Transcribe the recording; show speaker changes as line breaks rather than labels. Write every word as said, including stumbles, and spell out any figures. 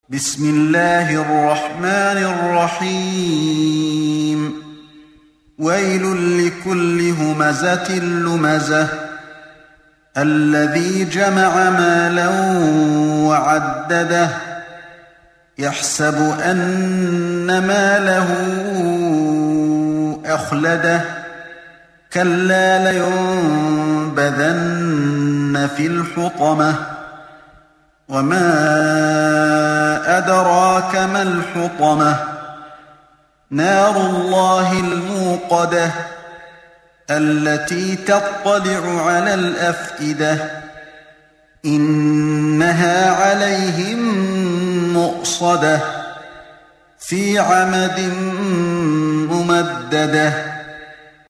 بسم الله الرحمن الرحيم ويل لكل همزة لمزة الذي جمع مالا وعدده يحسب أن ماله أخلده كلا لينبذن في الحطمة وما أدراك ما الحطمة نار الله الموقدة التي تطلع على الأفئدة إنها عليهم مؤصدة في عمد ممددة